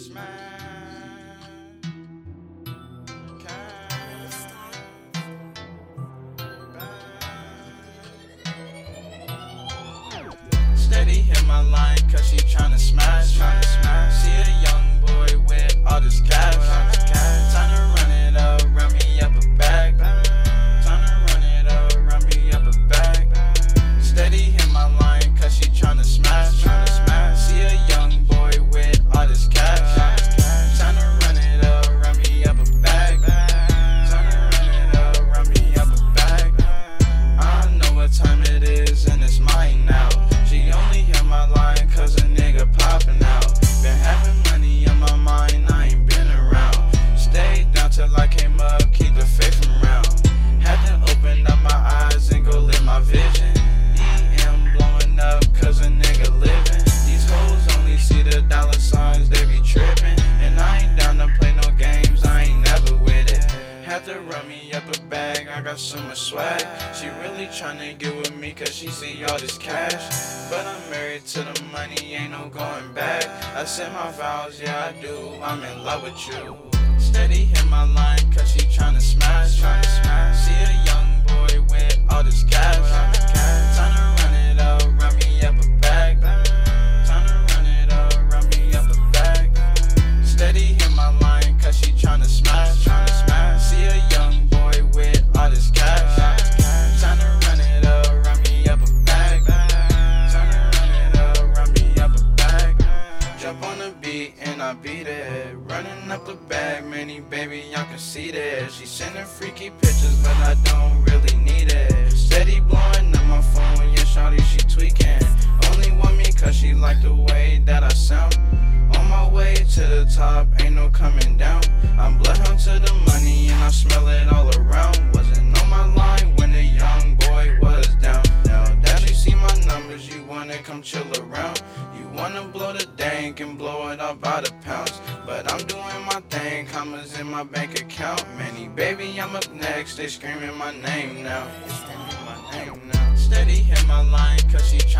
Steady hit my line cause she tryna smash. See a young boy with all this cash. Time to run it up, run me up a bag. Time to run it up, run me up a bag. Steady hit my line cause she tryna smash. See a young boy with all this cash. Time to run it up, run me up a bag. Time to run it up, run me up a bag. I know what time it is and it's mine now. She only hit my line cause a nigga poppin' out. Been having money on my mind, I ain't been around. Stayed down till I came up, keep the faith around. Had to open up my eyes and go live my vision. EM blowing up cause a nigga living. These hoes only see the dollar signs, they be trippin'. And I ain't down to play no games, I ain't never with it. Had to run me up a bag, I got so much swag. She really tryna get with me cause she see all this cash. But I'm married to the money, ain't no going back. I said my vows, yeah I do, I'm in love with you. Steady hit my line cause she tryna smash. See a young boy with all this cash. Time to run it up, run me up a bag. Time to run it up, run me up a bag. Steady hit my line cause she tryna smash. See a young boy with all this cash. Time to run it up, run me up a bag. Time to run it up, run me up a bag. Jump on the beat and I beat it. Running up the bag, many baby, y'all can see that. She sending freaky pictures, but I don't really need it. Steady blowing up my phone, yeah, shawty, she tweaking. Only want me cause she like the way that I sound. On my way to the top, ain't no coming down. I'm bloodhound to the money and I smell it all around. Wasn't on my line when the young boy was down. Now that you see my numbers, you wanna come chill around. You wanna blow the dank and blow it up by the pounds. But I'm doing my thing, commas in my bank account. Many baby, I'm up next, they screaming my name now. Steady hit my line cause she